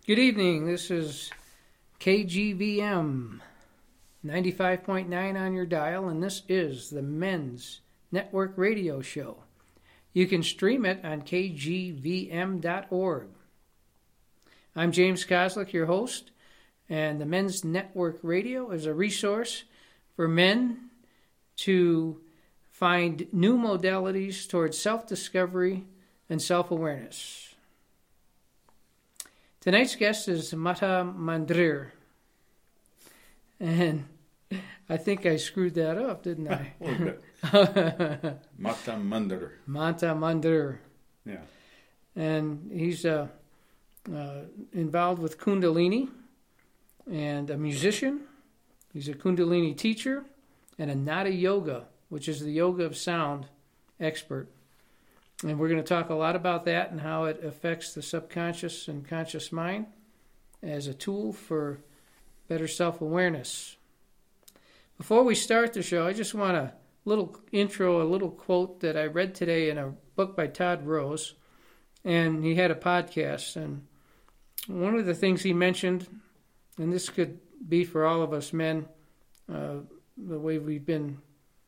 Good evening. This is KGVM 95.9 on your dial, and this is the Men's Network Radio Show. You can stream it on kgvm.org. I'm James Kozlik, your host, and the Men's Network Radio is a resource for men to find new modalities towards self-discovery and self-awareness. Tonight's guest is Mata Mandir. And I think I screwed that up, didn't I? A little bit. Mata Mandir. Mata Mandir. Yeah. And he's involved with Kundalini and a musician. He's a Kundalini teacher and a Nada Yoga, which is the yoga of sound expert. And we're going to talk a lot about that and how it affects the subconscious and conscious mind as a tool for better self-awareness. Before we start the show, I just want a little intro, a little quote that I read today in a book by Todd Rose. And he had a podcast. And one of the things he mentioned, and this could be for all of us men, the way we've been,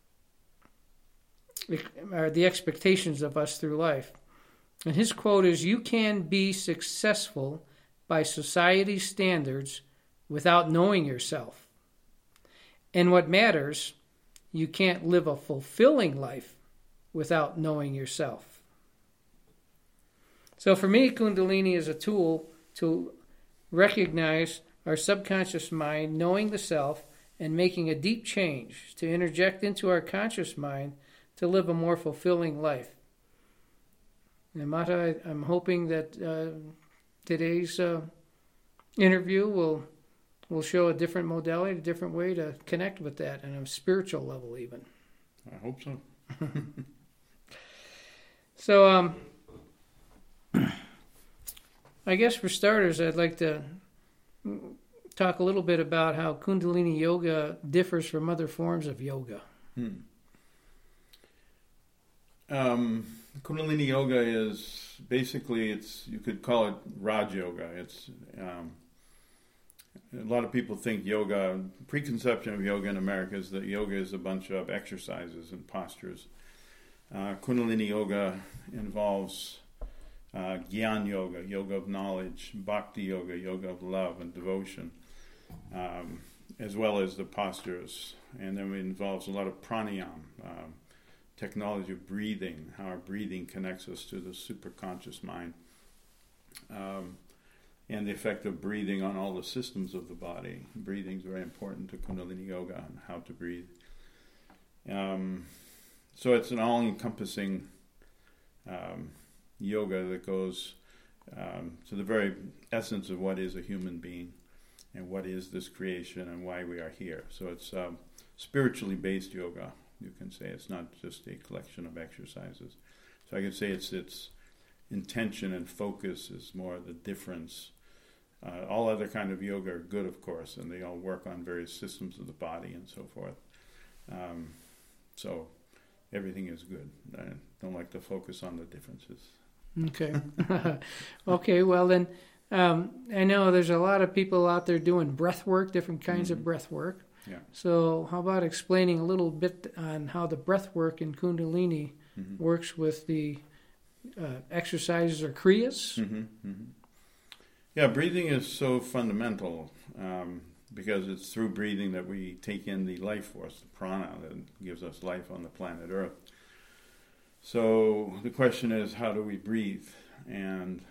are the expectations of us through life. And his quote is, "You can be successful by society's standards without knowing yourself. And what matters, you can't live a fulfilling life without knowing yourself." So for me, Kundalini is a tool to recognize our subconscious mind, knowing the self, and making a deep change to interject into our conscious mind to live a more fulfilling life. And Mata, I'm hoping that today's interview will show a different modality, a different way to connect with that on a spiritual level even. I hope so. So, I guess for starters, I'd like to talk a little bit about how Kundalini Yoga differs from other forms of yoga. Kundalini Yoga is basically, you could call it Raj Yoga. It's a lot of people think yoga, preconception of yoga in America is that yoga is a bunch of exercises and postures. Kundalini Yoga involves Gyan Yoga, yoga of knowledge, Bhakti Yoga, yoga of love and devotion, as well as the postures. And then it involves a lot of pranayama, technology of breathing, how our breathing connects us to the superconscious mind, and the effect of breathing on all the systems of the body. Breathing is very important to Kundalini Yoga and how to breathe. So it's an all-encompassing yoga that goes to the very essence of what is a human being and what is this creation and why we are here. So it's spiritually based yoga. You can say it's not just a collection of exercises. So I could say its intention and focus is more the difference. All other kind of yoga are good, of course, and they all work on various systems of the body and so forth. So everything is good. I don't like to focus on the differences. Okay. Okay, well then, I know there's a lot of people out there doing breath work, different kinds of breath work. Yeah. So how about explaining a little bit on how the breath work in Kundalini works with the exercises or kriyas? Yeah, breathing is so fundamental because it's through breathing that we take in the life force, the prana, that gives us life on the planet Earth. So the question is, how do we breathe? And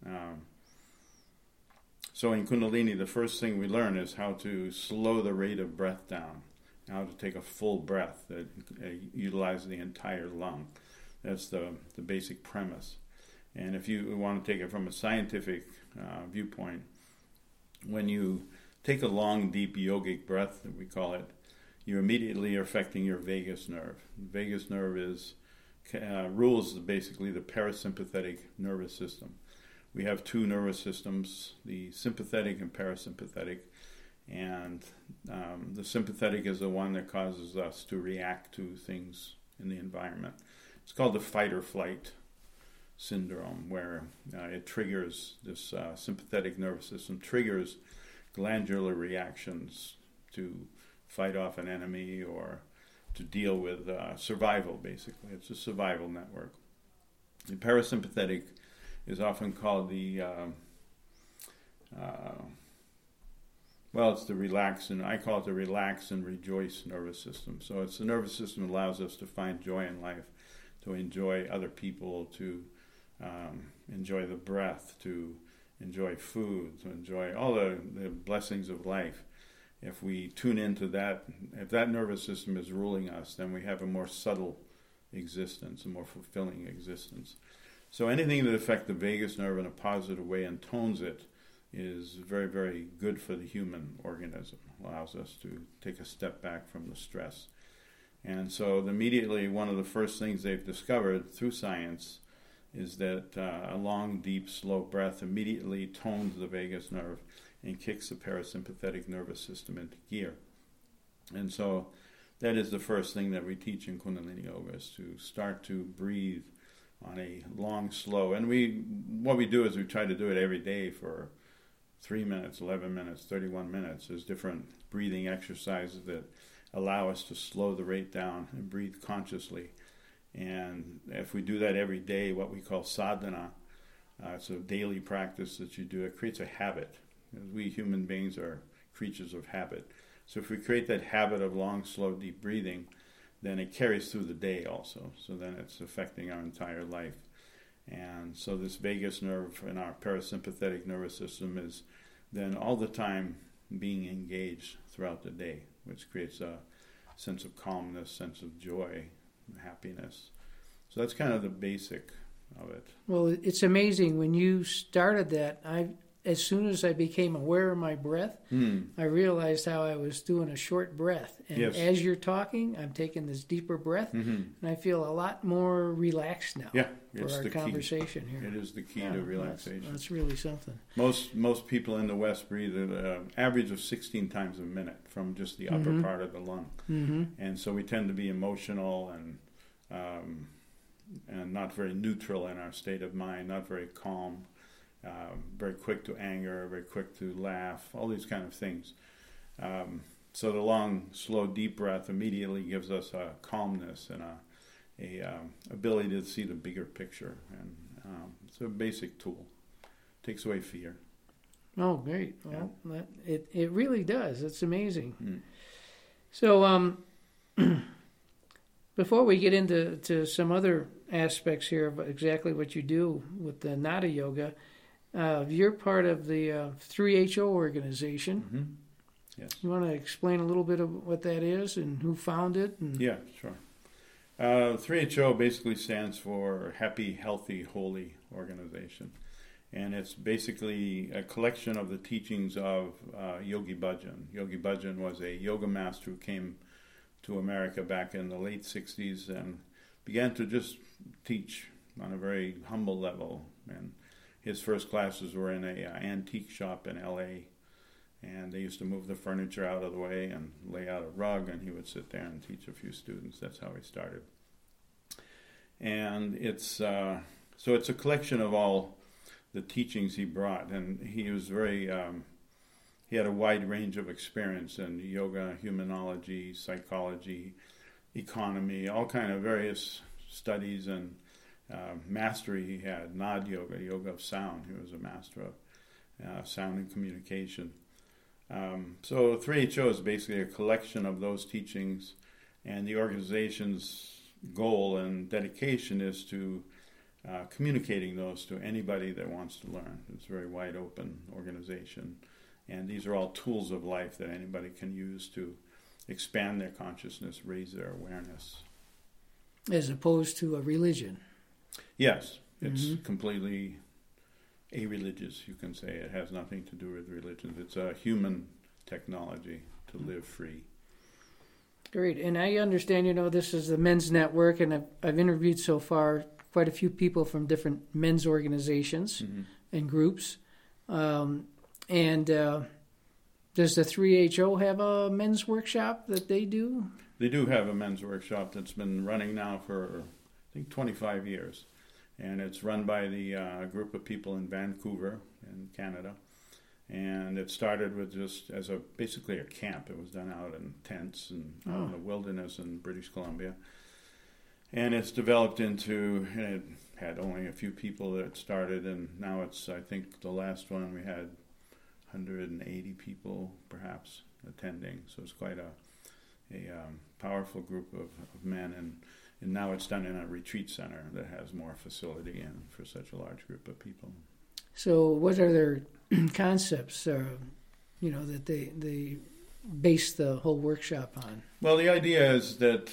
so in Kundalini, the first thing we learn is how to slow the rate of breath down, how to take a full breath that utilizes the entire lung. That's the basic premise. And if you want to take it from a scientific viewpoint, when you take a long, deep yogic breath, that we call it, you immediately are affecting your vagus nerve. The vagus nerve rules basically the parasympathetic nervous system. We have two nervous systems, the sympathetic and parasympathetic, and the sympathetic is the one that causes us to react to things in the environment. It's called the fight or flight syndrome, where it triggers this sympathetic nervous system, triggers glandular reactions to fight off an enemy or to deal with survival, basically. It's a survival network. The parasympathetic is often called the, it's the relax, and I call it the relax and rejoice nervous system. So it's the nervous system that allows us to find joy in life, to enjoy other people, to enjoy the breath, to enjoy food, to enjoy all the blessings of life. If we tune into that, if that nervous system is ruling us, then we have a more subtle existence, a more fulfilling existence. So anything that affects the vagus nerve in a positive way and tones it is very, very good for the human organism. Allows us to take a step back from the stress. And so immediately one of the first things they've discovered through science is that a long, deep, slow breath immediately tones the vagus nerve and kicks the parasympathetic nervous system into gear. And so that is the first thing that we teach in Kundalini Yoga, is to start to breathe on a long, slow. And what we do is we try to do it every day for 3 minutes, 11 minutes, 31 minutes. There's different breathing exercises that allow us to slow the rate down and breathe consciously. And if we do that every day, what we call sadhana, it's a daily practice that you do. It creates a habit. We human beings are creatures of habit. So if we create that habit of long, slow, deep breathing, then it carries through the day also. So then it's affecting our entire life. And so this vagus nerve in our parasympathetic nervous system is then all the time being engaged throughout the day, which creates a sense of calmness, sense of joy, and happiness. So that's kind of the basic of it. Well, it's amazing. When you started that, as soon as I became aware of my breath, I realized how I was doing a short breath. And as you're talking, I'm taking this deeper breath, and I feel a lot more relaxed now for our conversation here. It is the key to relaxation. That's really something. Most people in the West breathe at an average of 16 times a minute from just the upper part of the lung. And so we tend to be emotional and not very neutral in our state of mind, not very calm. Very quick to anger, very quick to laugh, all these kind of things. So the long, slow, deep breath immediately gives us a calmness and a ability to see the bigger picture. And it's a basic tool. Takes away fear. Oh, great. Well, it really does. It's amazing. So before we get into some other aspects here of exactly what you do with the Nada Yoga, you're part of the 3HO organization. Yes. You want to explain a little bit of what that is and who founded it? Yeah, sure. 3HO basically stands for Happy, Healthy, Holy Organization. And it's basically a collection of the teachings of Yogi Bhajan. Yogi Bhajan was a yoga master who came to America back in the late 60s and began to just teach on a very humble level. And his first classes were in an antique shop in L.A., and they used to move the furniture out of the way and lay out a rug, and he would sit there and teach a few students. That's how he started. And it's so it's a collection of all the teachings he brought, and he was very he had a wide range of experience in yoga, humanology, psychology, economy, all kind of various studies and mastery he had. Nad Yoga, yoga of sound. He was a master of sound and communication. So 3HO is basically a collection of those teachings, and the organization's goal and dedication is to communicating those to anybody that wants to learn. It's a very wide open organization, and these are all tools of life that anybody can use to expand their consciousness, raise their awareness. As opposed to a religion. Yes, it's completely a-religious, you can say. It has nothing to do with religions. It's a human technology to live free. Great. And I understand, this is the Men's Network, and I've interviewed so far quite a few people from different men's organizations and groups. And does the 3HO have a men's workshop that they do? They do have a men's workshop that's been running now for, I think, 25 years. and it's run by the group of people in Vancouver, in Canada. And it started with just as basically a camp. It was done out in tents and out in the wilderness in British Columbia. And it's developed into, and it had only a few people that started, and now it's, I think the last one we had 180 people perhaps attending. So it's quite a powerful group of men, and now it's done in a retreat center that has more facility and for such a large group of people. So what are their concepts, that they base the whole workshop on? Well, the idea is that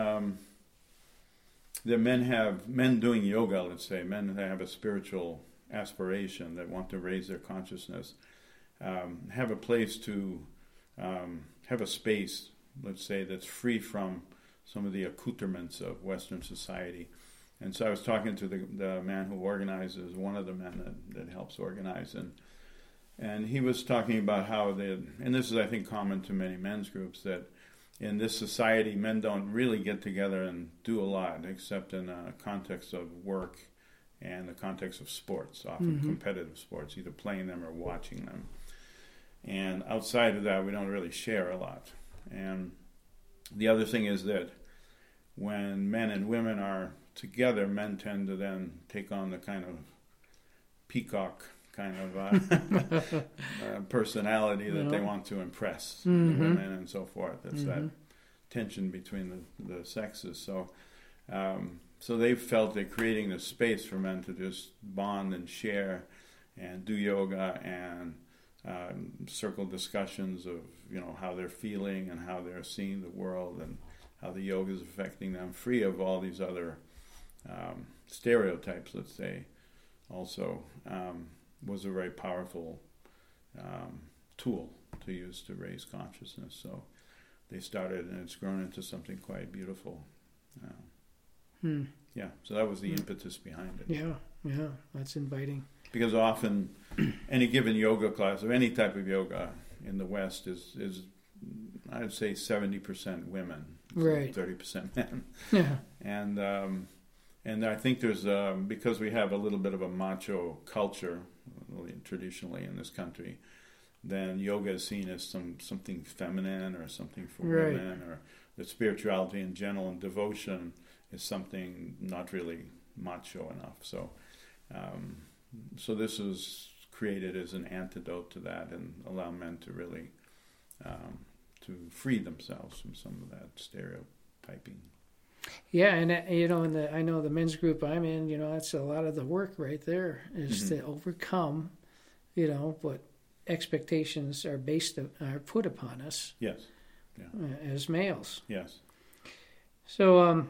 the men doing yoga, let's say, men that have a spiritual aspiration that want to raise their consciousness, have a place to have a space, let's say, that's free from some of the accoutrements of Western society. And so I was talking to the man who organizes, one of the men that helps organize, and he was talking about how and this is, I think, common to many men's groups, that in this society, men don't really get together and do a lot, except in a context of work and the context of sports, often competitive sports, either playing them or watching them. And outside of that, we don't really share a lot. And the other thing is that when men and women are together, men tend to then take on the kind of peacock kind of personality that they want to impress the women and so forth. It's that tension between the sexes. So so they felt that creating this space for men to just bond and share and do yoga and circle discussions of how they're feeling and how they're seeing the world and how the yoga is affecting them, free of all these other stereotypes, let's say, also was a very powerful tool to use to raise consciousness. So they started, and it's grown into something quite beautiful. Yeah, so that was the impetus behind it. Yeah, that's inviting. Because often any given yoga class, of any type of yoga in the West, is I'd say 70% women, right, 30% men. Yeah, and I think there's because we have a little bit of a macho culture traditionally in this country, then yoga is seen as something feminine or something for women, or that spirituality in general and devotion is something not really macho enough. So so this was created as an antidote to that and allow men to really to free themselves from some of that stereotyping. Yeah, and I know the men's group I'm in, that's a lot of the work right there is to overcome, what expectations are put upon us. Yes. Yeah. As males. Yes. So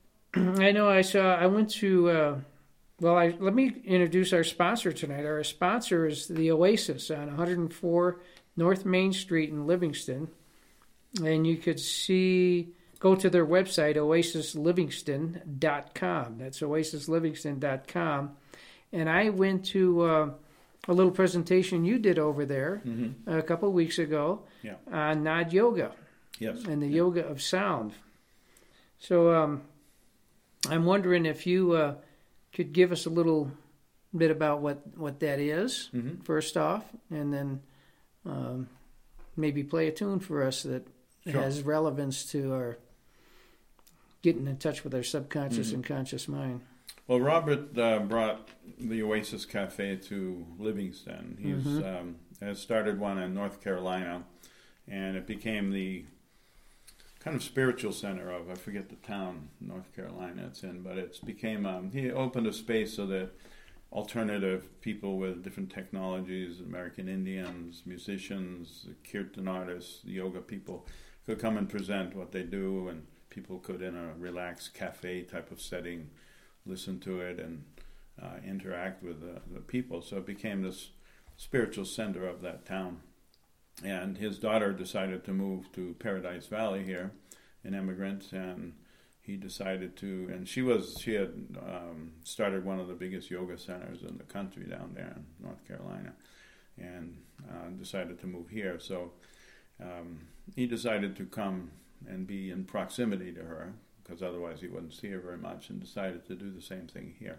I went to. Let me introduce our sponsor tonight. Our sponsor is the Oasis on 104 North Main Street in Livingston, and you could go to their website, oasislivingston.com. That's oasislivingston.com. And I went to a little presentation you did over there a couple of weeks ago on Nad Yoga and the yoga of sound. So I'm wondering if you could give us a little bit about what that is, first off, and then maybe play a tune for us that has relevance to our getting in touch with our subconscious and conscious mind. Well, Robert brought the Oasis Cafe to Livingston. He's has started one in North Carolina, and it became the kind of spiritual center of, I forget the town, North Carolina it's in, but it's became, he opened a space so that alternative people with different technologies, American Indians, musicians, kirtan artists, yoga people, could come and present what they do, and people could, in a relaxed cafe type of setting, listen to it and interact with the people. So it became this spiritual center of that town. And his daughter decided to move to Paradise Valley here, an immigrant, and he decided to, and she had started one of the biggest yoga centers in the country down there in North Carolina, and decided to move here. So he decided to come and be in proximity to her, because otherwise he wouldn't see her very much, and decided to do the same thing here.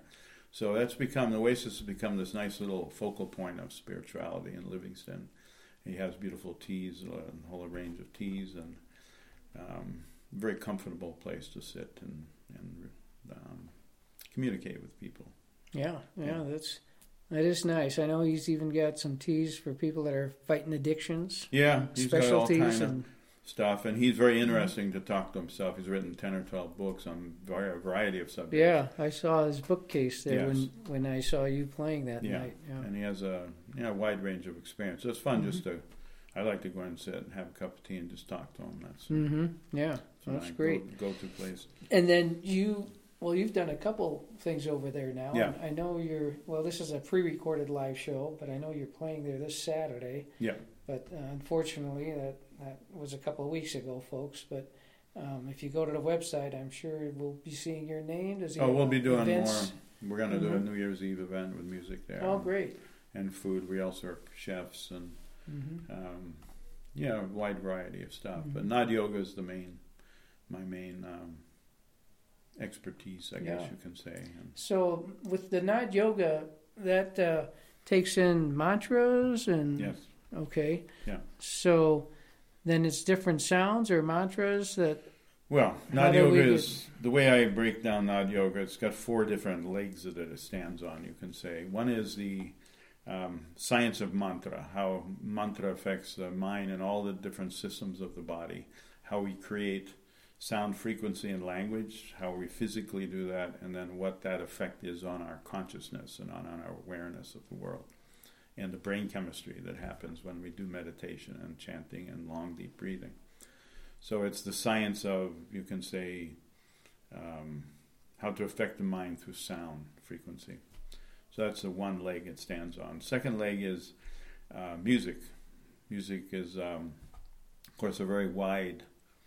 So that's become, the Oasis has become this nice little focal point of spirituality in Livingston. He has beautiful teas, a whole range of teas, and very comfortable place to sit and communicate with people. Yeah, that is nice. I know he's even got some teas for people that are fighting addictions. Yeah, he's got all specialties kind of stuff, and he's very interesting to talk to himself. He's written 10 or 12 books on a variety of subjects. Yeah, I saw his bookcase there Yes. when I saw you playing that night. Yeah. And he has a wide range of experience. So it's fun just to. I like to go and sit and have a cup of tea and just talk to him. That's Great. Go-to place. And then you've done a couple things over there now. Yeah. I know this is a pre-recorded live show, but I know you're playing there this Saturday. Yeah. But unfortunately, that was a couple of weeks ago, folks. But if you go to the website, I'm sure we'll be seeing your name. We'll be doing events? more. We're going to do a New Year's Eve event with music there. Oh, great. And food. We also are chefs and a wide variety of stuff. But Nad Yoga is my main expertise, I guess you can say. And so with the Nad Yoga, that takes in mantras and... yes. Okay. Yeah. So then it's different sounds or mantras that... Well, Nad Yoga is, the way I break down Nad Yoga, it's got 4 different legs that it stands on, you can say. One is the science of mantra, how mantra affects the mind and all the different systems of the body, how we create sound, frequency, and language, how we physically do that, and then what that effect is on our consciousness and on our awareness of the world, and the brain chemistry that happens when we do meditation and chanting and long, deep breathing. So it's the science of, you can say, how to affect the mind through sound, frequency. So that's the one leg it stands on. Second leg is music. Music is, of course, a very wide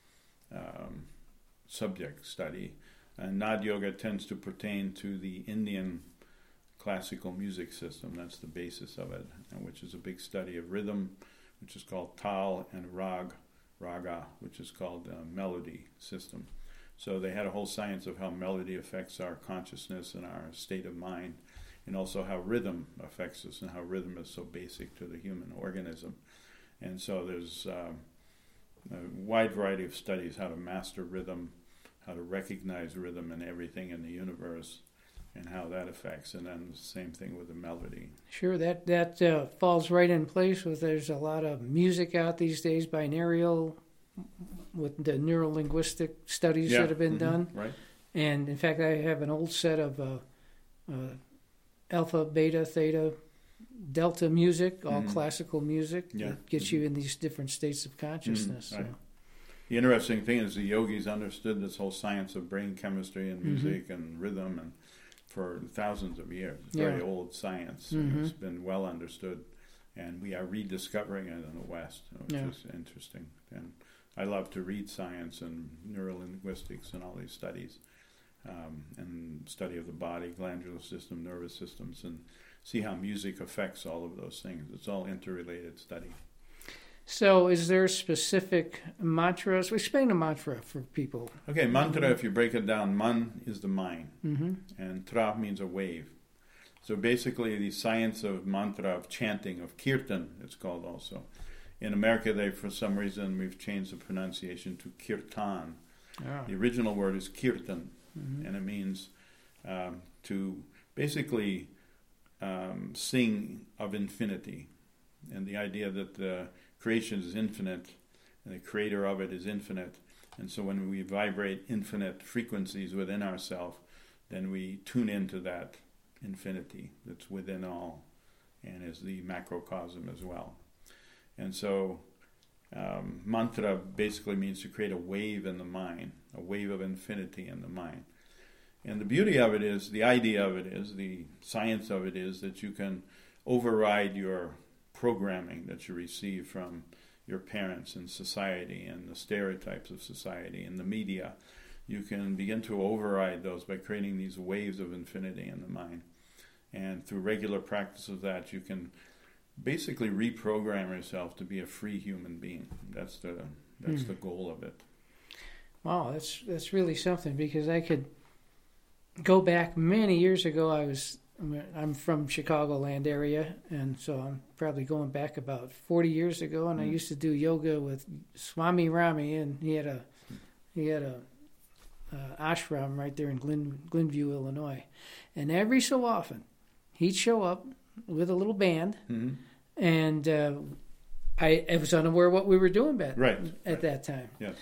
subject study. And Nad Yoga tends to pertain to the Indian classical music system. That's the basis of it, which is a big study of rhythm, which is called Tal, and Raga, which is called melody system. So they had a whole science of how melody affects our consciousness and our state of mind, and also how rhythm affects us and how rhythm is so basic to the human organism. And so there's a wide variety of studies how to master rhythm, how to recognize rhythm in everything in the universe, and how that affects, and then the same thing with the melody. Sure, that falls right in place with, there's a lot of music out these days, binaural, with the neuro-linguistic studies that have been done. Right. And in fact, I have an old set of alpha, beta, theta, delta music, all classical music, that gets you in these different states of consciousness. Right. The interesting thing is the yogis understood this whole science of brain chemistry and music and rhythm and for thousands of years. It's very old science. It's been well understood, and we are rediscovering it in the West, which is interesting. And I love to read science and neurolinguistics and all these studies, and study of the body, glandular system, nervous systems, and see how music affects all of those things. It's all interrelated study. So is there specific mantras? Explain a mantra for people. Okay, mantra, if you break it down, man is the mind, and tra means a wave. So basically the science of mantra, of chanting, of kirtan, it's called also. In America, for some reason, we've changed the pronunciation to kirtan. The original word is kirtan, and it means to basically sing of infinity, and the idea that the creation is infinite, and the creator of it is infinite. And so when we vibrate infinite frequencies within ourselves, then we tune into that infinity that's within all and is the macrocosm as well. And so mantra basically means to create a wave in the mind, a wave of infinity in the mind. And the beauty of it is, the idea of it is, the science of it is that you can override your programming that you receive from your parents and society and the stereotypes of society and the media. You can begin to override those by creating these waves of infinity in the mind. And through regular practice of that, you can basically reprogram yourself to be a free human being. That's the goal of it. Wow, that's really something, because I could go back many years ago. I was I'm from Chicagoland area, and so I'm probably going back about 40 years ago. And I used to do yoga with Swami Rami, and he had a ashram right there in Glenview, Illinois. And every so often, he'd show up with a little band, and I was unaware what we were doing at that time. Yes.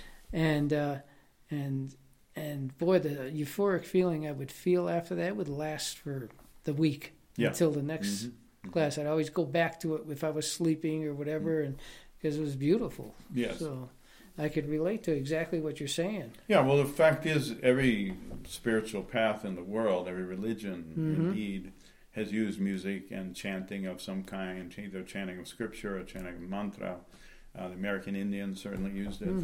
And boy, the euphoric feeling I would feel after that would last for the week until the next class. I'd always go back to it if I was sleeping or whatever, and because it was beautiful. Yes. So I could relate to exactly what you're saying. Yeah, well, the fact is, every spiritual path in the world, every religion, indeed, has used music and chanting of some kind, either chanting of scripture or chanting of mantra. The American Indians certainly used it.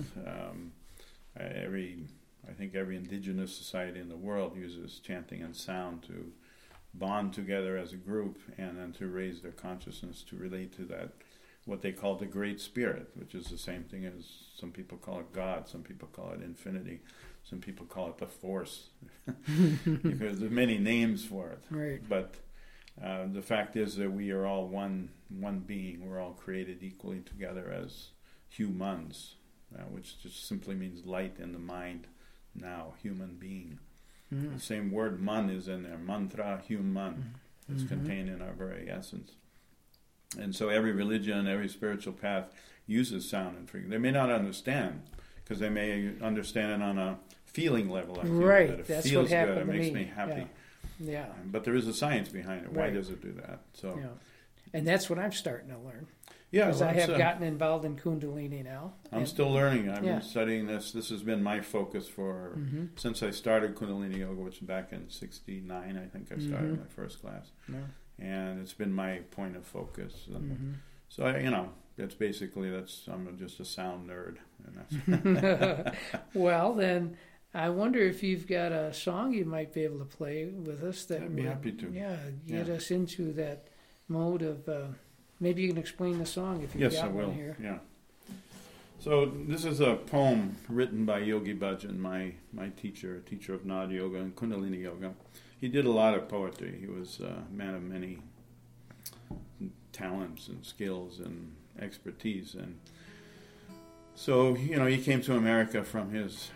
I think every indigenous society in the world uses chanting and sound to bond together as a group and then to raise their consciousness to relate to that, what they call the Great Spirit, which is the same thing as some people call it God, some people call it infinity, some people call it the Force, because there's many names for it. Right. But the fact is that we are all one being. We're all created equally together as humans, which just simply means light in the mind. Now, human being. The same word man is in there. Mantra, human. It's contained in our very essence. And so every religion, every spiritual path uses sound and frequency. They may not understand, because they may understand it on a feeling level. I feel right. that it That's feels what happened good. It to makes me happy. Yeah. But there is a science behind it. Why Right. does it do that? So. Yeah. And that's what I'm starting to learn. Yeah, Because I have gotten involved in Kundalini now. I'm still learning. I've Yeah. been studying this. This has been my focus for since I started Kundalini Yoga, which was back in '69. I think I started my first class, and it's been my point of focus. And so it's basically I'm just a sound nerd. And that's Well, then I wonder if you've got a song you might be able to play with us that I'd be happy to. Get us into that mode of. Maybe you can explain the song if you've Yes, got I will. one here. Yeah. So this is a poem written by Yogi Bhajan, my teacher of Nada Yoga and Kundalini Yoga. He did a lot of poetry. He was a man of many talents and skills and expertise. And so, he came to America from his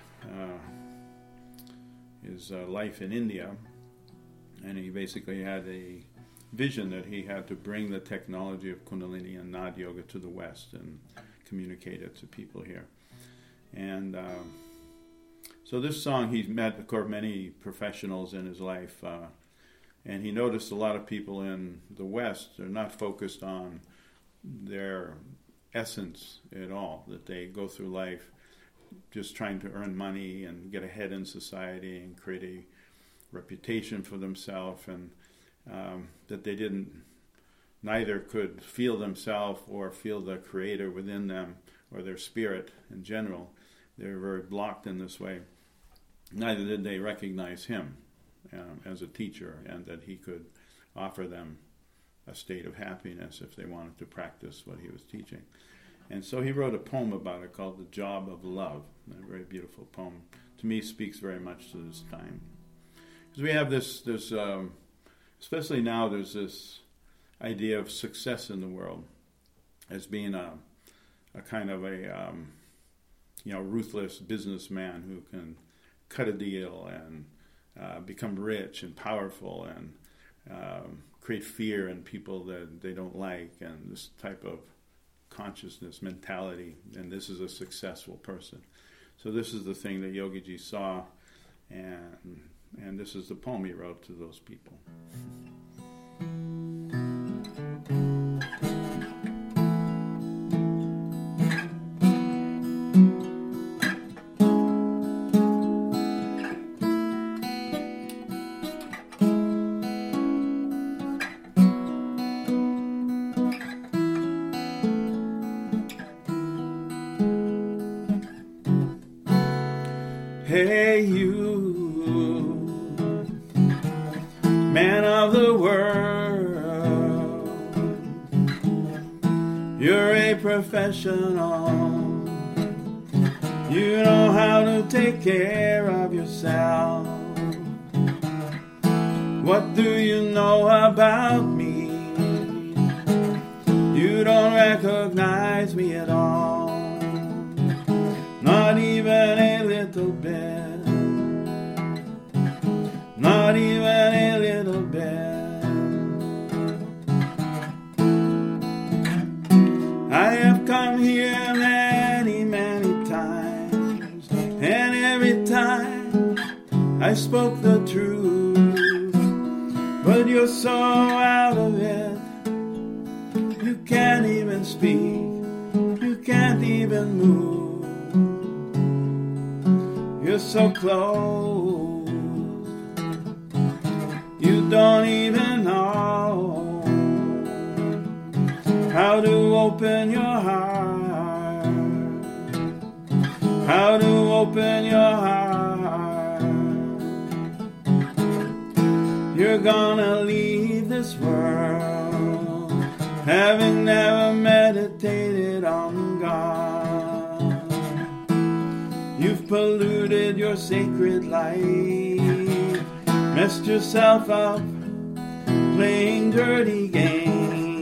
life in India, and he basically had a vision that he had to bring the technology of Kundalini and Nada Yoga to the West and communicate it to people here. And so this song, he's met, of course, many professionals in his life, and he noticed a lot of people in the West are not focused on their essence at all, that they go through life just trying to earn money and get ahead in society and create a reputation for themselves, and that they neither could feel themselves or feel the creator within them or their spirit in general. They were very blocked in this way. Neither did they recognize him as a teacher, and that he could offer them a state of happiness if they wanted to practice what he was teaching. And so he wrote a poem about it called The Job of Love. A very beautiful poem. To me, speaks very much to this time. Because we have this especially now, there's this idea of success in the world as being a kind of a ruthless businessman who can cut a deal and become rich and powerful and create fear in people that they don't like, and this type of consciousness mentality, and this is a successful person. So this is the thing that Yogiji saw, and this is the poem he wrote to those people. Hey you, man of the world, you're a professional, you know how to take care of yourself. What do you know about me? You don't recognize me at all, not even a little bit, not even a little bit. I have come here many, many times, and every time I spoke the truth, but you're so out of it. You can't even speak, you can't even move. You're so close, you don't even know how to open your heart, how to open your heart. You're gonna leave this world having never meditated on God. You've polluted your sacred life, messed yourself up playing dirty games.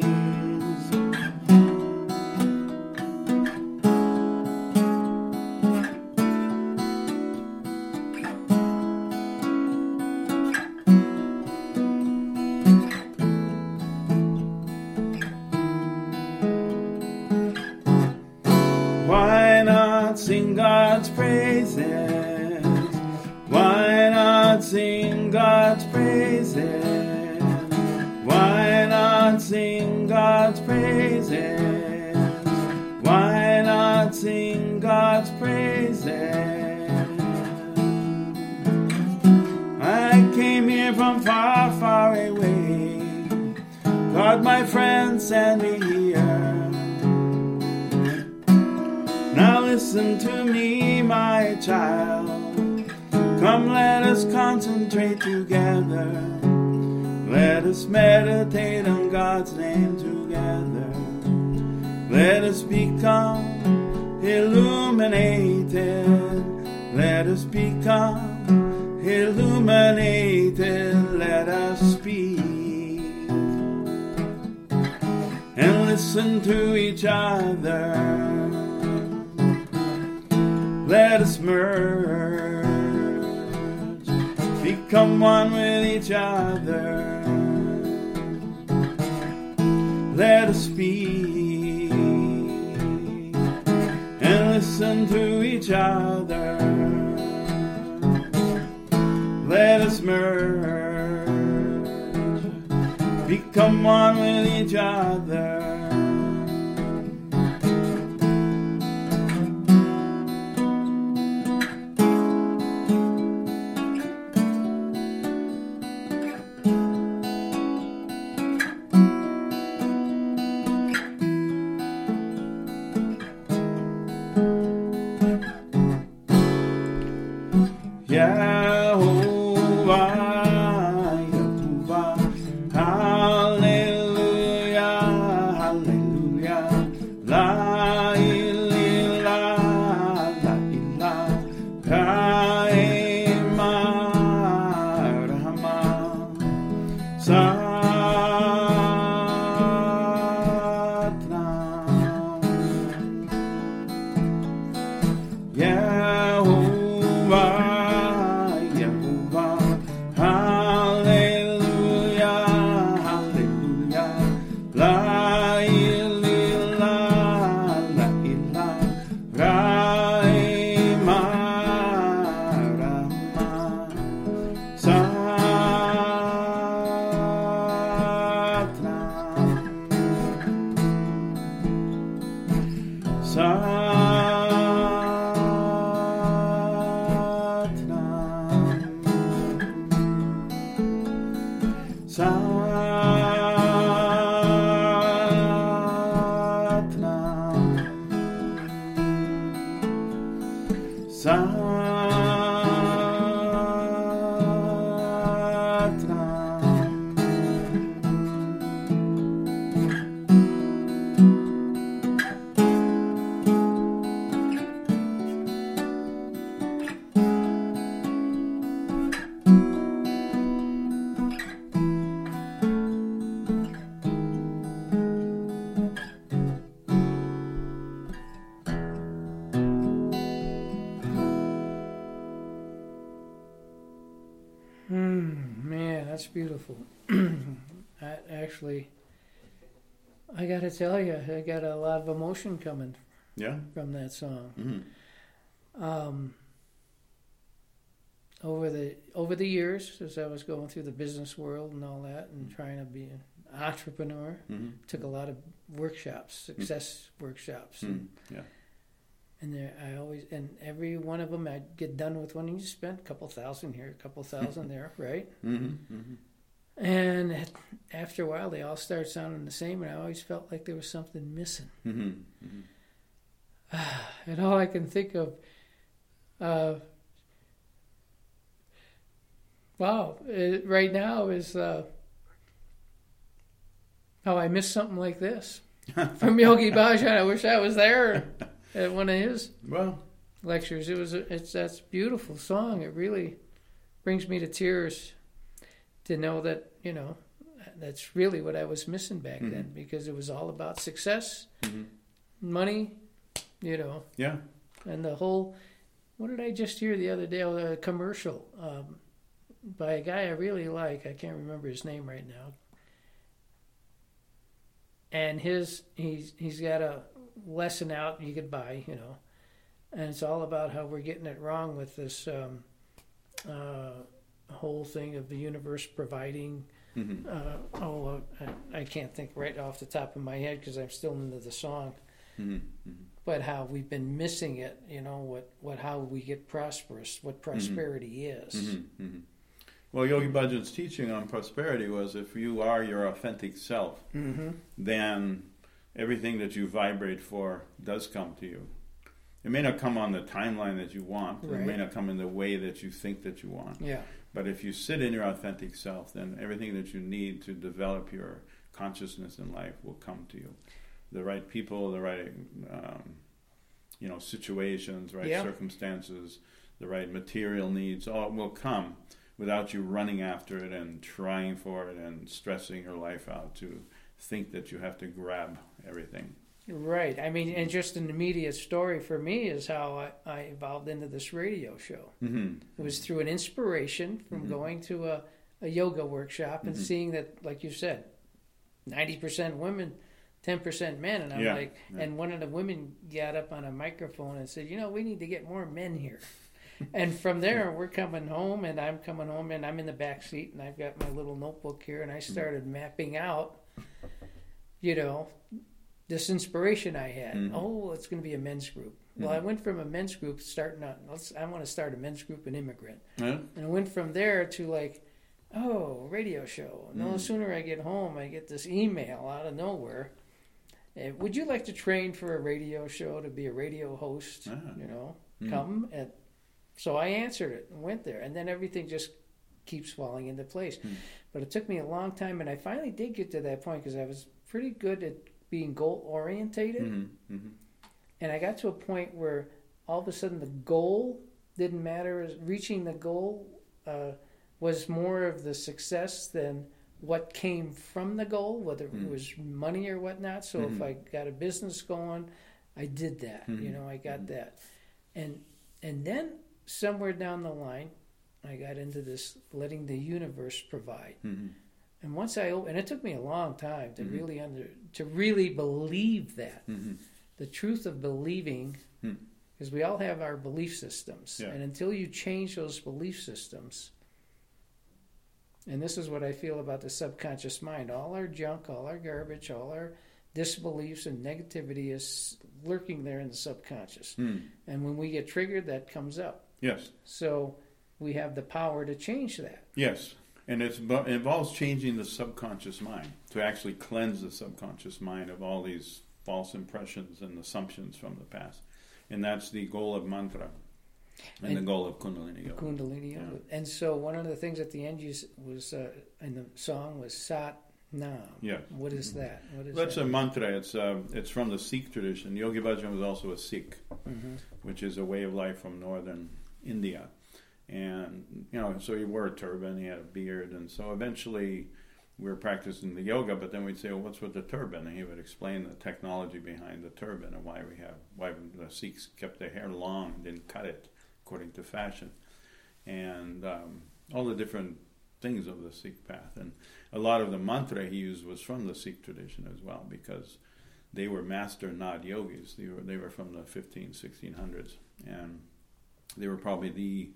Why not sing God's praises? Why not sing God's praises? Why not sing God's praises? Why not sing God's praises? I came here from far, far away. God, my friend, sent me here. Now listen to me, my child. Come, let us concentrate together. Let us meditate on God's name together. Let us become illuminated. Let us become illuminated. Let us speak and listen to each other. Let us merge, become one with each other. Let us speak and listen to each other. Let us merge, become one with each other. Yehovah, Yehovah, hallelujah, hallelujah, la ilah, la ilah, Kaima, Rahma, Satnam, Yehovah. beautiful. I got to tell you, I got a lot of emotion coming from that song. Mm-hmm. Over the years, as I was going through the business world and all that, and trying to be an entrepreneur, took a lot of workshops, success workshops, and every one of them I'd get done with one. You spent a couple thousand here, a couple thousand there, right? And after a while, they all start sounding the same, and I always felt like there was something missing. And all I can think of, right now is how I missed something like this from Yogi Bhajan. I wish I was there at one of his lectures. That's a beautiful song. It really brings me to tears to know that, that's really what I was missing back then, because it was all about success, money, and the whole. What did I just hear the other day? A commercial by a guy I really like. I can't remember his name right now. And he's got a lesson out you could buy, and it's all about how we're getting it wrong with this whole thing of the universe providing. I can't think right off the top of my head because I'm still into the song. But how we've been missing it, how we get prosperous, what prosperity is. Well, Yogi Bhajan's teaching on prosperity was if you are your authentic self, then everything that you vibrate for does come to you. It may not come on the timeline that you want. Right. It may not come in the way that you think that you want. Yeah. But if you sit in your authentic self, then everything that you need to develop your consciousness in life will come to you. The right people, the right situations, right circumstances, the right material needs, all will come without you running after it and trying for it and stressing your life out to think that you have to grab everything. Right. I mean, and just an immediate story for me is how I evolved into this radio show. It was through an inspiration from going to a yoga workshop and seeing that, like you said, 90% women, 10% men. And I'm and one of the women got up on a microphone and said, we need to get more men here. And from there, we're coming home, and I'm coming home, and I'm in the back seat, and I've got my little notebook here, and I started mapping out, this inspiration I had. Oh, it's going to be a men's group. Well, I went from a men's group I want to start a men's group in Immigrant. And I went from there to radio show. No sooner I get home, I get this email out of nowhere. Would you like to train for a radio show to be a radio host? Come at. So I answered it and went there, and then everything just keeps falling into place. But it took me a long time, and I finally did get to that point because I was pretty good at being goal-orientated. And I got to a point where all of a sudden the goal didn't matter. Reaching the goal was more of the success than what came from the goal, whether it was money or whatnot. So if I got a business going, I did that. I got that. And then somewhere down the line, I got into this letting the universe provide. And once and it took me a long time to really believe that. The truth of believing, because we all have our belief systems. And until you change those belief systems, and this is what I feel about the subconscious mind, all our junk, all our garbage, all our disbeliefs and negativity is lurking there in the subconscious. And when we get triggered, that comes up. Yes. So we have the power to change that. Yes. And it involves changing the subconscious mind, to actually cleanse the subconscious mind of all these false impressions and assumptions from the past. And that's the goal of mantra and the goal of Kundalini Yoga. Kundalini Yoga. Yeah. And so one of the things at the end was in the song was Sat Nam. Yes. What is that? That's a mantra. It's from the Sikh tradition. Yogi Bhajan was also a Sikh, which is a way of life from northern India. And, so he wore a turban, he had a beard, and so eventually we were practicing the yoga, but then we'd say, well, what's with the turban? And he would explain the technology behind the turban and why the Sikhs kept their hair long and didn't cut it according to fashion. And all the different things of the Sikh path. And a lot of the mantra he used was from the Sikh tradition as well, because they were master Nad yogis. They were from the 1600s, and they were probably the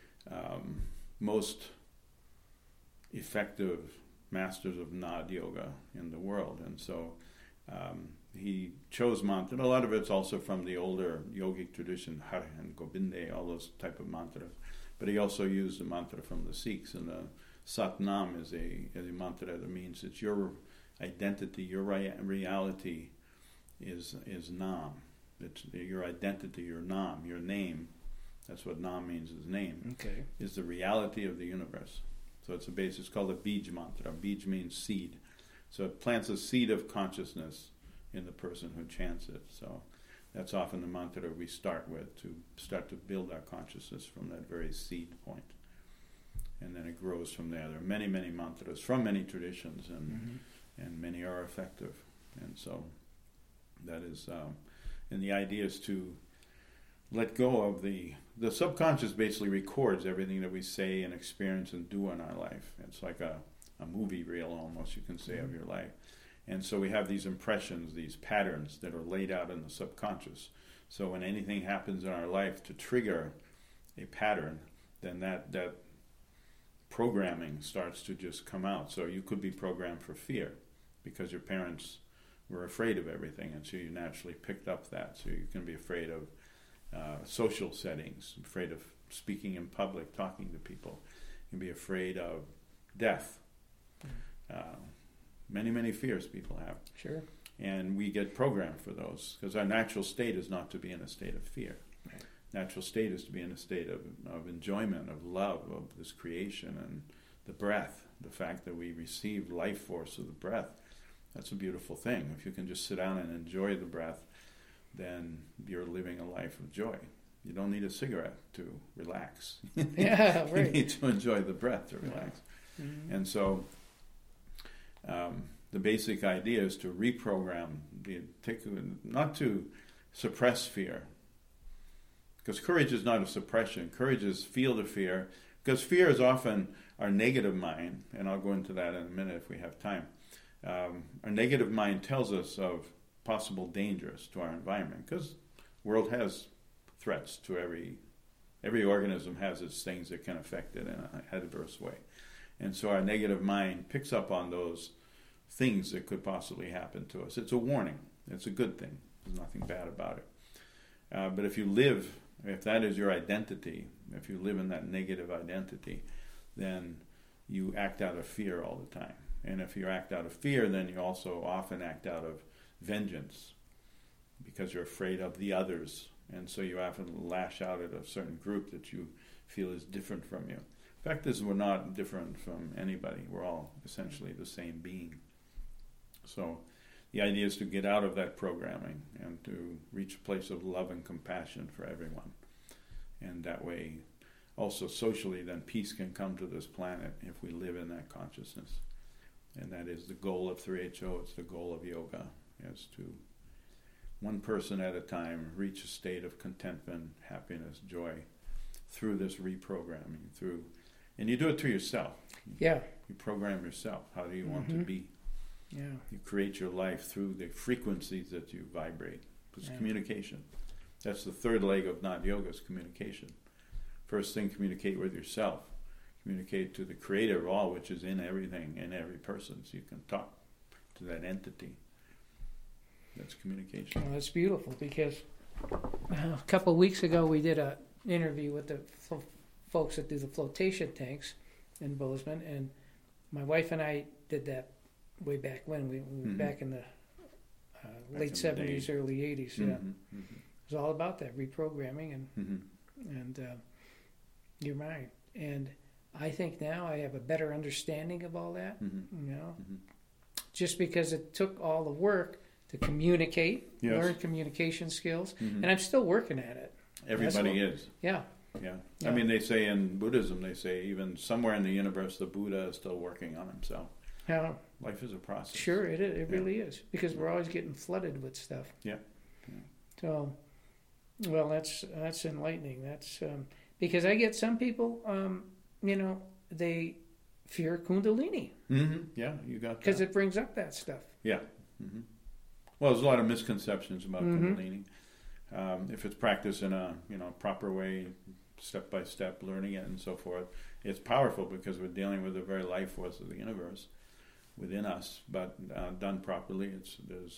most effective masters of Nad yoga in the world. And so he chose mantra. A lot of it's also from the older yogic tradition, Har and Gobinde, all those type of mantras. But he also used the mantra from the Sikhs, and the Satnam is a mantra that means it's your identity, your reality is Nam. It's your identity, your Nam, your name. That's what Nam means, is name. Okay. Is the reality of the universe. So it's a base. It's called a Bij mantra. Bij means seed. So it plants a seed of consciousness in the person who chants it. So that's often the mantra we start with, to start to build our consciousness from that very seed point. And then it grows from there. There are many, many mantras from many traditions, and many are effective. And so that is, and the idea is to let go of the subconscious. Basically records everything that we say and experience and do in our life. It's like a movie reel, almost, you can say, of your life. And so we have these impressions, these patterns that are laid out in the subconscious. So when anything happens in our life to trigger a pattern, then that programming starts to just come out. So you could be programmed for fear because your parents were afraid of everything, and so you naturally picked up that. So you can be afraid of social settings, afraid of speaking in public, talking to people. You can be afraid of death. Many, many fears people have. Sure. And we get programmed for those, because our natural state is not to be in a state of fear. Right. Natural state is to be in a state of enjoyment, of love, of this creation, and the breath, the fact that we receive life force of the breath. That's a beautiful thing. If you can just sit down and enjoy the breath, then you're living a life of joy. You don't need a cigarette to relax. Yeah, right. You need to enjoy the breath to relax. Yeah. Mm-hmm. And so the basic idea is to reprogram, not to suppress fear. Because courage is not a suppression. Courage is feel the fear. Because fear is often our negative mind, and I'll go into that in a minute if we have time. Our negative mind tells us of possible dangers to our environment, because the world has threats to every organism has its things that can affect it in an adverse way. And so our negative mind picks up on those things that could possibly happen to us. It's a warning. It's a good thing. There's nothing bad about it. But if that is your identity, if you live in that negative identity, then you act out of fear all the time. And if you act out of fear, then you also often act out of vengeance, because you're afraid of the others. And so you often lash out at a certain group that you feel is different from you. The fact is, we're not different from anybody. We're all essentially the same being. So the idea is to get out of that programming and to reach a place of love and compassion for everyone. And that way, also socially, then peace can come to this planet if we live in that consciousness. And that is the goal of 3HO. It's the goal of yoga, is to, one person at a time, reach a state of contentment, happiness, joy, through this reprogramming, and you do it to yourself. Yeah. You program yourself. How do you want to be? Yeah. You create your life through the frequencies that you vibrate. It's communication. That's the third leg of Nad Yoga, is communication. First thing, communicate with yourself. Communicate to the creator of all, which is in everything, in every person. So you can talk to that entity. That's communication. Well, that's beautiful, because a couple of weeks ago we did an interview with the folks that do the flotation tanks in Bozeman, and my wife and I did that way back when. We were back in the late 70s, early 80s. Yeah. Mm-hmm. It was all about that, reprogramming and your mind. And I think now I have a better understanding of all that, just because it took all the work to communicate, learn communication skills, and I'm still working at it. Everybody is. Yeah. Yeah. I mean, they say in Buddhism, even somewhere in the universe, the Buddha is still working on himself. Yeah. Life is a process. Sure, it is. It really is, because we're always getting flooded with stuff. Yeah. So, well, that's enlightening. That's because I get some people, they fear Kundalini. Yeah, you got that. Because it brings up that stuff. Yeah. Well, there's a lot of misconceptions about Kundalini. If it's practiced in a proper way, step by step, learning it and so forth, it's powerful because we're dealing with the very life force of the universe within us. But done properly, it's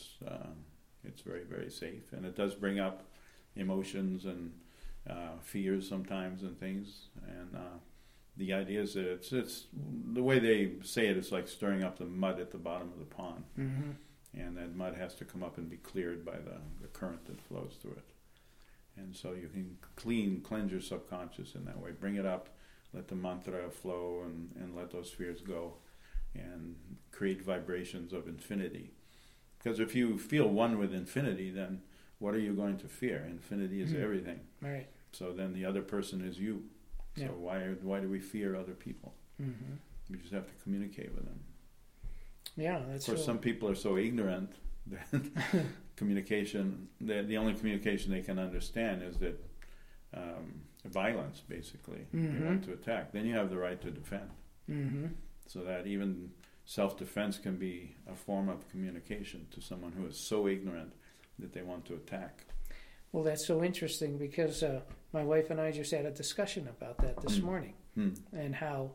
very, very safe, and it does bring up emotions and fears sometimes and things. And the idea is that it's the way they say it is like stirring up the mud at the bottom of the pond. And that mud has to come up and be cleared by the current that flows through it. And so you can cleanse your subconscious in that way. Bring it up, let the mantra flow, and let those fears go, and create vibrations of infinity. Because if you feel one with infinity, then what are you going to fear? Infinity is everything. Right. So then the other person is you. So Yeah. why do we fear other people? We just have to communicate with them. Yeah, that's Of course, some people are so ignorant that communication, the only communication they can understand is that violence, basically. They want to attack. Then you have the right to defend. So that even self-defense can be a form of communication to someone who is so ignorant that they want to attack. Well, that's so interesting because my wife and I just had a discussion about that this morning, and how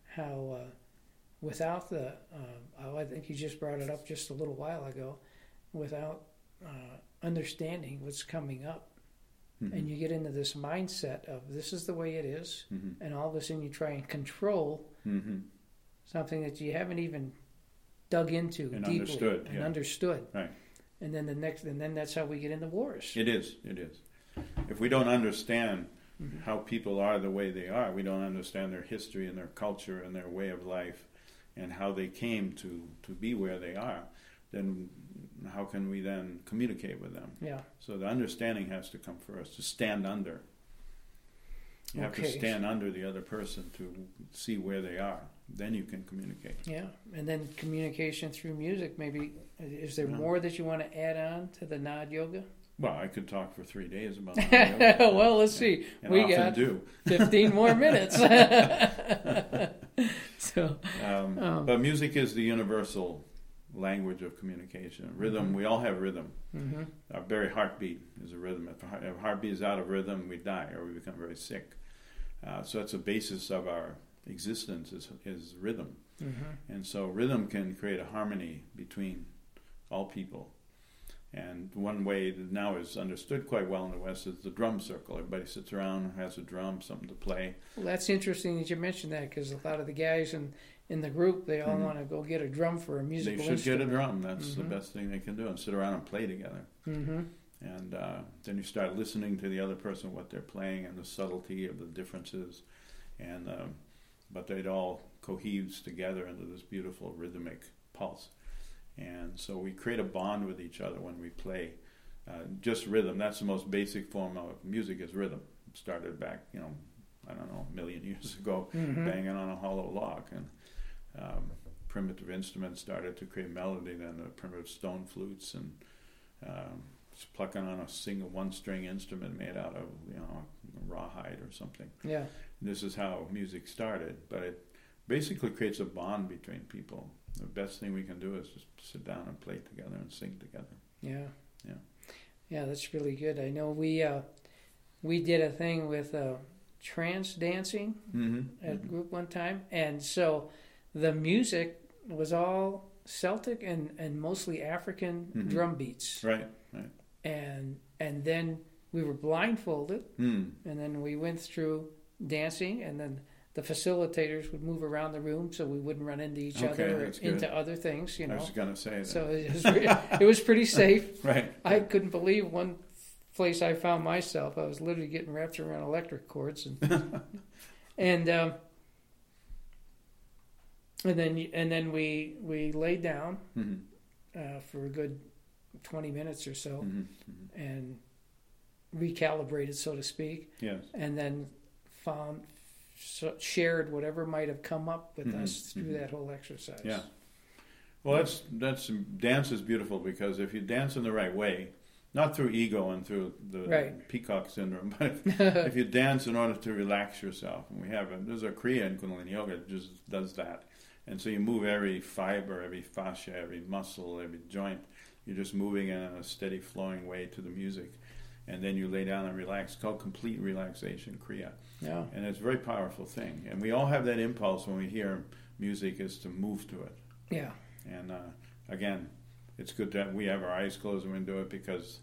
without the I think you just brought it up just a little while ago, without understanding what's coming up, and you get into this mindset of this is the way it is, and all of a sudden you try and control something that you haven't even dug into And deeply understood. Right. And then that's how we get into wars. It is. If we don't understand how people are the way they are, we don't understand their history and their culture and their way of life and how they came to be where they are, then how can we then communicate with them? Yeah. So the understanding has to come first, to stand under. You have to stand under the other person to see where they are. Then you can communicate. Yeah, and then communication through music. Maybe is there more that you want to add on to the Nad Yoga? Well, I could talk for 3 days about Nad Yoga. Well, let's see. And we often got do. 15 more minutes. But music is the universal language of communication. Rhythm, we all have rhythm. Our very heartbeat is a rhythm. If our heartbeat is out of rhythm, we die or we become very sick. So that's the basis of our existence is rhythm. And so rhythm can create a harmony between all people. And one way that now is understood quite well in the West is the drum circle. Everybody sits around, has a drum, something to play. Well, that's interesting that you mentioned that because a lot of the guys in the group, they all want to go get a drum for a musical instrument. They should get a drum. That's the best thing they can do, and sit around and play together. And then you start listening to the other person, what they're playing, and the subtlety of the differences. And but it all coheves together into this beautiful rhythmic pulse. And so we create a bond with each other when we play. Just rhythm. That's the most basic form of music is rhythm. It started back, a million years ago, banging on a hollow log. And primitive instruments started to create melody, then the primitive stone flutes and just plucking on a one-string instrument made out of rawhide or something. Yeah. This is how music started, but it basically creates a bond between people. The best thing we can do is just sit down and play together and sing together. Yeah, that's really good. I know we did a thing with trance dancing at group one time, and so the music was all Celtic and mostly African drum beats. Right. And then we were blindfolded, and then we went through dancing, and then the facilitators would move around the room so we wouldn't run into each other or into other things, I was going to say that. So it was pretty safe. Right. I couldn't believe one place I found myself. I was literally getting wrapped around electric cords, and then we laid down for a good 20 minutes or so and recalibrated, so to speak. Yes. And then shared whatever might have come up with us through that whole exercise. Yeah. Well, that's dance is beautiful because if you dance in the right way, not through ego and through the peacock syndrome, but if you dance in order to relax yourself, and there's a Kriya in Kundalini Yoga that just does that. And so you move every fiber, every fascia, every muscle, every joint. You're just moving in a steady flowing way to the music. And then you lay down and relax. It's called complete relaxation, Kriya. Yeah. And it's a very powerful thing. And we all have that impulse when we hear music is to move to it. Yeah. And again, it's good that we have our eyes closed when we do it because,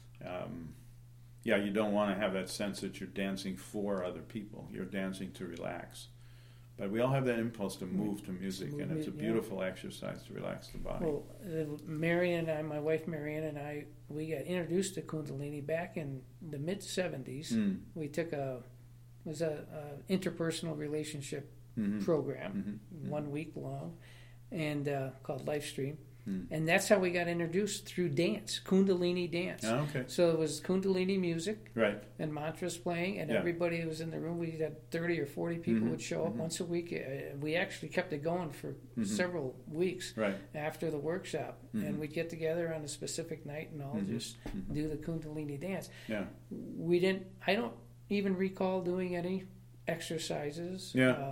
you don't want to have that sense that you're dancing for other people. You're dancing to relax. But we all have that impulse to move to music, and it's a beautiful exercise to relax the body. Well, Marion and I, my wife Marion and I, we got introduced to Kundalini back in the mid-'70s. We took a interpersonal relationship program, 1 week long, and called Lifestream. And that's how we got introduced through dance, Kundalini dance. Oh, okay. So it was Kundalini music, right, and mantras playing, and everybody who was in the room, we had 30 or 40 people would show up once a week. We actually kept it going for several weeks after the workshop, and we'd get together on a specific night and all just do the Kundalini dance. Yeah. I don't even recall doing any exercises.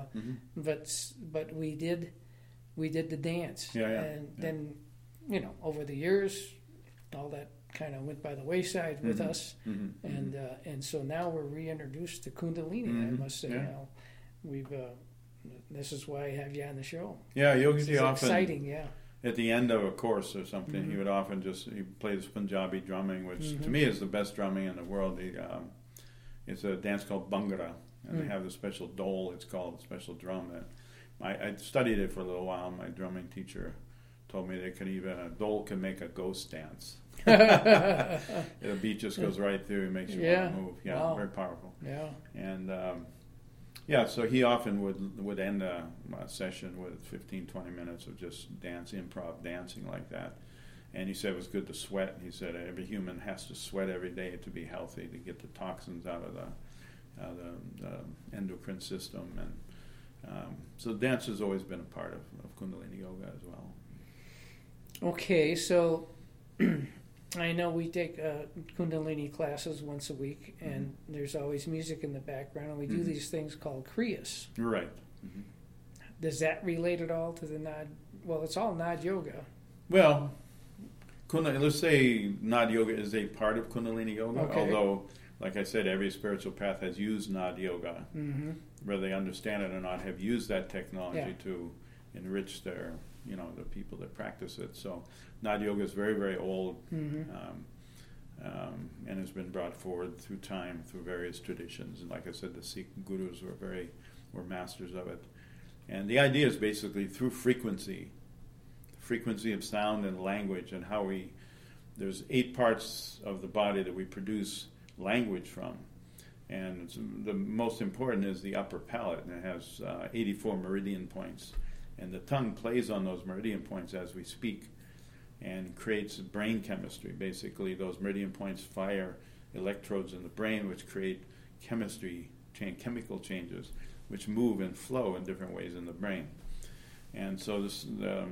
But we did the dance. And then, over the years, all that kind of went by the wayside with us. And so now we're reintroduced to Kundalini, I must say. We've this is why I have you on the show. Yeah, Yogiji often... exciting, At the end of a course or something, he would often he plays Punjabi drumming, which to me is the best drumming in the world. It's a dance called Bhangra, and they have the special dole, it's called, the special drum. I studied it for a little while. My drumming teacher told me a dole can make a ghost dance. The beat just goes right through and makes you want to move. Yeah, very powerful. Yeah. And so he often would end a session with 15, 20 minutes of just improv dancing like that. And he said it was good to sweat. He said every human has to sweat every day to be healthy, to get the toxins out of the endocrine system. And so dance has always been a part of Kundalini Yoga as well. Okay, so I know we take Kundalini classes once a week, and there's always music in the background, and we do these things called Kriyas. Right. Does that relate at all to the Nad? Well, it's all Nad Yoga. Well, let's say Nad Yoga is a part of Kundalini Yoga, although, like I said, every spiritual path has used Nad Yoga. Whether they understand it or not, have used that technology to enrich their, the people that practice it. So Nad Yoga is very, very old, and has been brought forward through time, through various traditions. And like I said, the Sikh gurus were masters of it. And the idea is basically through frequency of sound and language, and how there's 8 parts of the body that we produce language from. And the most important is the upper palate, and it has 84 meridian points. And the tongue plays on those meridian points as we speak and creates brain chemistry. Basically, those meridian points fire electrodes in the brain, which create chemical changes, which move and flow in different ways in the brain. And so the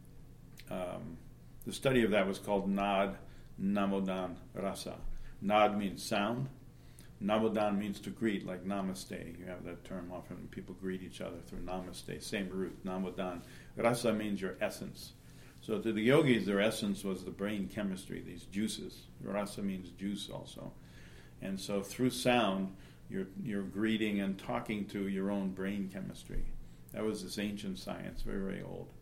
study of that was called Nad Namodan Rasa. Nad means sound. Namodan means to greet, like namaste. You have that term often when people greet each other through namaste, same root, namodan. Rasa means your essence. So to the yogis, their essence was the brain chemistry, these juices. Rasa means juice also. And so through sound, you're greeting and talking to your own brain chemistry. That was this ancient science, very, very old.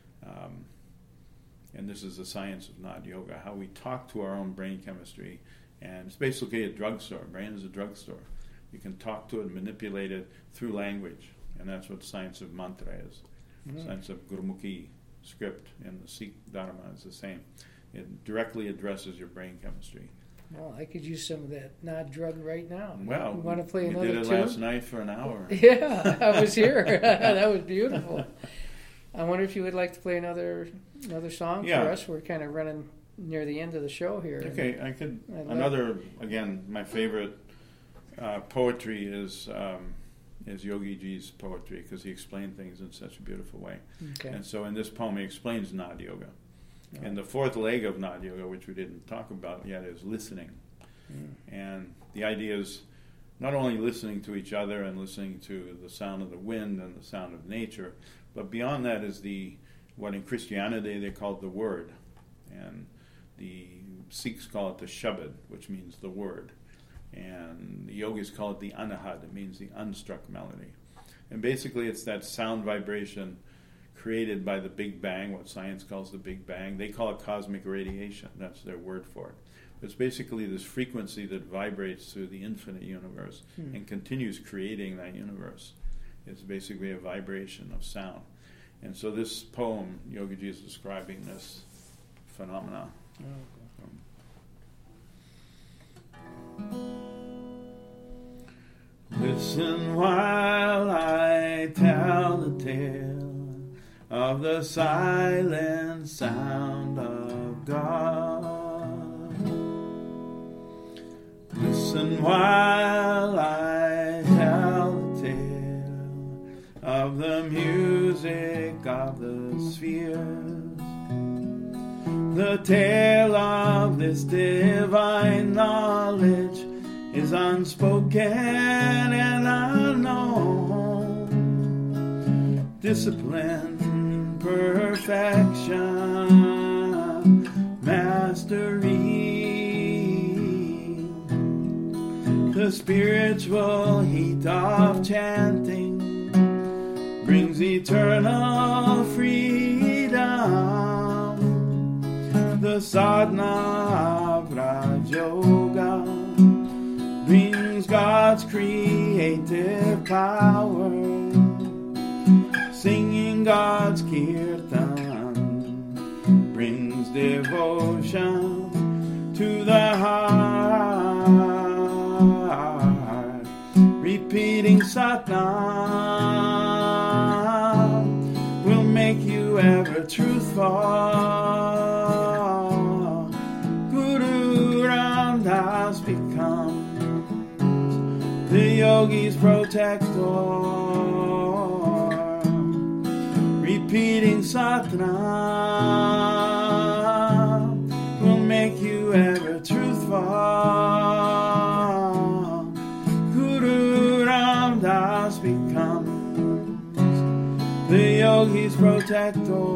And this is the science of Nad Yoga, how we talk to our own brain chemistry. And it's basically a drugstore. Brain is a drugstore. You can talk to it, manipulate it through language. And that's what science of mantra is. Science of Gurmukhi script in the Sikh Dharma is the same. It directly addresses your brain chemistry. Well, I could use some of that Nad drug right now. Well, you want to play another tune? We did it last night for an hour. Yeah, I was here. That was beautiful. I wonder if you would like to play another song for us. We're kind of running near the end of the show here. Okay, I could. Again, my favorite poetry is Yogi Ji's poetry, because he explained things in such a beautiful way. Okay. And so in this poem he explains Nad Yoga. And the 4th leg of Nad Yoga, which we didn't talk about yet, is listening. And the idea is not only listening to each other and listening to the sound of the wind and the sound of nature, but beyond that is what in Christianity they call the Word, and the Sikhs call it the Shabad, which means the Word, and the yogis call it the Anahad, it means the unstruck melody. And basically it's that sound vibration created by the Big Bang, what science calls the Big Bang. They call it cosmic radiation, that's their word for it. It's basically this frequency that vibrates through the infinite universe and continues creating that universe. It's basically a vibration of sound. And so this poem, Yogaji is describing this phenomena. Listen while I tell the tale of the silent sound of God. Listen while I tell the tale of the music of the spheres, the tale of this divine knowledge is unspoken and unknown. Discipline, perfection, mastery. The spiritual heat of chanting brings eternal freedom. The sadhana of Raj Yoga brings God's creative power. Singing God's kirtan brings devotion to the heart. Repeating Satnam will make you ever truthful. Guru Ramdas becomes the yogi's protector. Repeating Satnam will make you ever truthful. Guru Ramdas becomes the yogi's protector.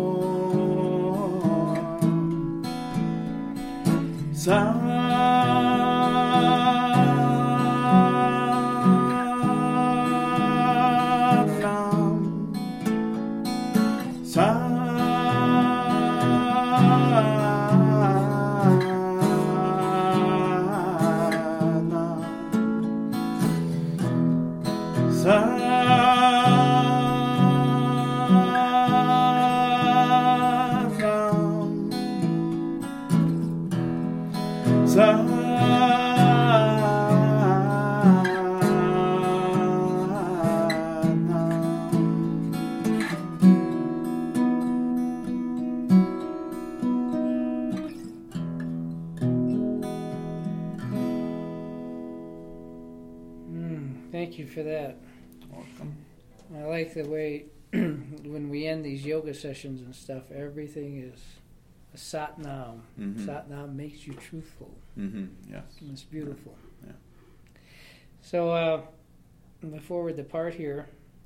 Thank you for that. Welcome. I like the way when we end these yoga sessions and stuff, everything is a Satnam. Mm-hmm. Satnam makes you truthful. Mm-hmm. Yes. It's beautiful. Yeah. So before we depart here,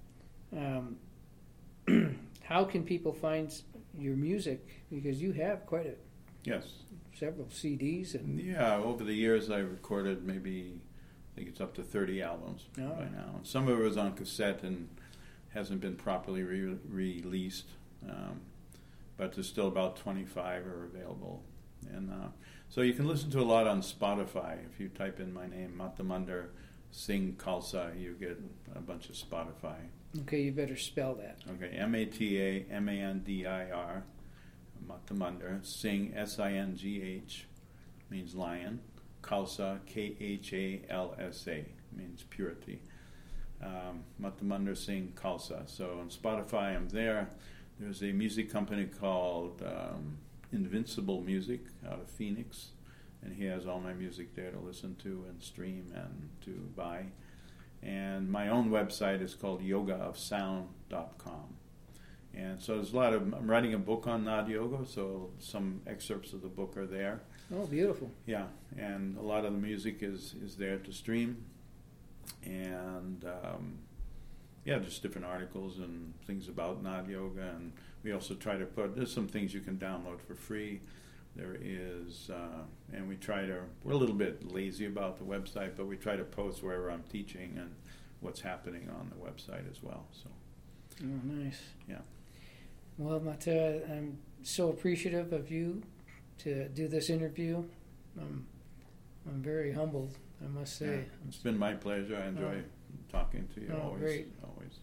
how can people find your music? Because you have quite several CDs. And Yeah, over the years I recorded maybe, I think it's up to 30 albums by now. And some of it was on cassette and hasn't been properly released, but there's still about 25 are available. And so you can listen to a lot on Spotify. If you type in my name, Matamandar Singh Khalsa, you get a bunch of Spotify. Okay, you better spell that. Okay, Matamandir, Matamandar Singh, Singh, means lion. Khalsa, Khalsa, means purity. Matamandar Singh Khalsa. So on Spotify, I'm there. There's a music company called Invincible Music out of Phoenix, and he has all my music there to listen to and stream and to buy. And my own website is called yogaofsound.com. And so there's I'm writing a book on Nada Yoga, so some excerpts of the book are there. Oh, beautiful. Yeah, and a lot of the music is there to stream. and just different articles and things about Nada Yoga. And we also try to there's some things you can download for free. There is, and we're a little bit lazy about the website, but we try to post wherever I'm teaching and what's happening on the website as well. So. Oh, nice. Yeah. Well, Mateo, I'm so appreciative of you to do this interview. I'm very humbled, I must say. Yeah, it's been my pleasure. I enjoy talking to you always. Great. Always.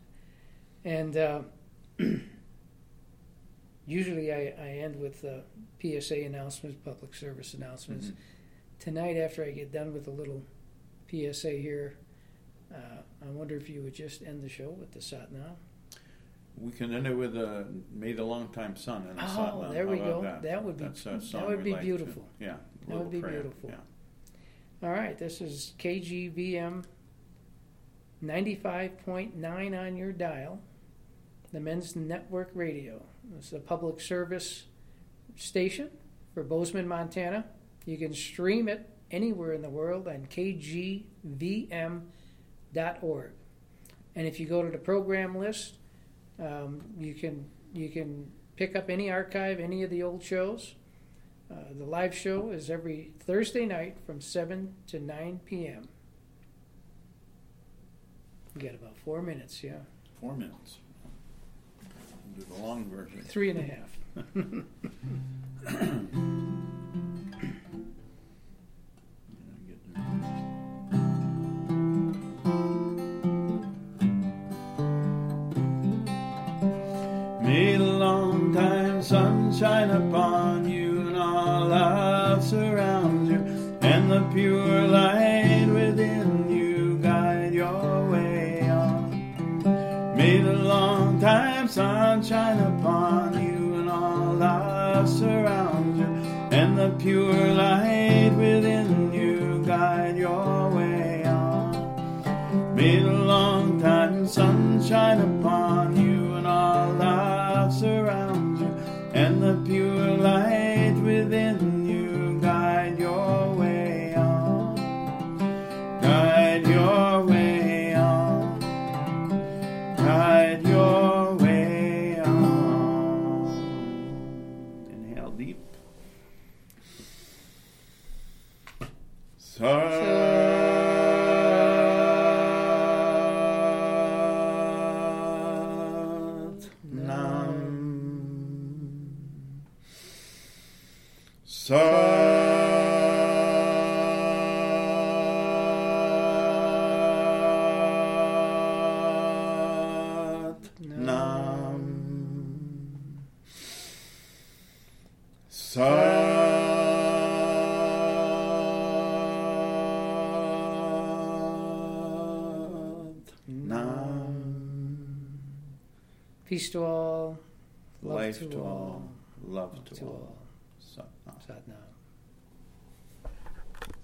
And usually I end with PSA announcements, public service announcements. Mm-hmm. Tonight, after I get done with a little PSA here, I wonder if you would just end the show with the Satnam. We can end it with "May the Longtime Sun" and the Satnam. There we go. That would be like beautiful. Yeah, that would be prayer. beautiful. Yeah. All right, this is KGVM 95.9 on your dial, the Men's Network Radio. It's a public service station for Bozeman, Montana. You can stream it anywhere in the world on kgvm.org. And if you go to the program list, you can pick up any archive, any of the old shows. The live show is every Thursday night from 7 to 9 p.m. You got about 4 minutes, yeah. 4 minutes. Do the long version. 3.5. May the long time sun shine upon you, and all love surround you, and the pure light within you guide your way on. May the long time sun shine upon you, and all love surround you, and the pure light within you guide your way on. May the long time sun shine upon you, and all love surround you, and the pure light within you guide your way on. Guide your way on. Guide your way on. Inhale deep. Peace to all, life to all, love to all. Satnam.